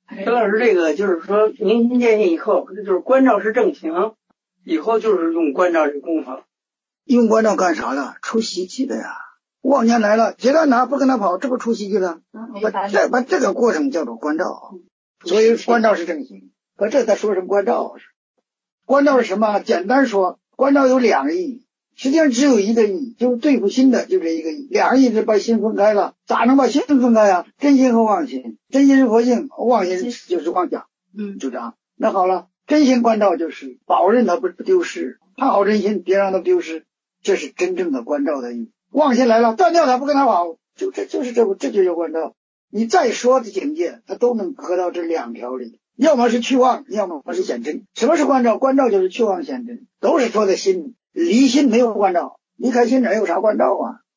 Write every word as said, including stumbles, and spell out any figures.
陈老师，这个就是说，您建议以后就是关照是正行，以后就是用关照这个功法。 用关照干啥了？出习气的呀！妄念来了，结断哪不跟他跑，这不出习气了？把这把这个过程叫做关照，所以关照是正行。可这他说成关照，关照是什么？简单说，关照有两个意义，实际上只有一个意义，就是对付心的，就这一个意义。两个意义是把心分开了，咋能把心分开啊？真心和妄心，真心是佛性，妄心就是妄想，嗯，就这样。那好了，真心关照就是保证他不丢失，看好真心，别让他丢失，这是真正的关照的意义。妄心来了，断掉他不跟他跑，就这就是这这就叫关照。你再说的境界，它都能合到这两条里。要么是去妄，要么是显真。什么是关照？关照就是去妄显真，都是说的心里。离心没有关照，离开心哪有啥关照啊？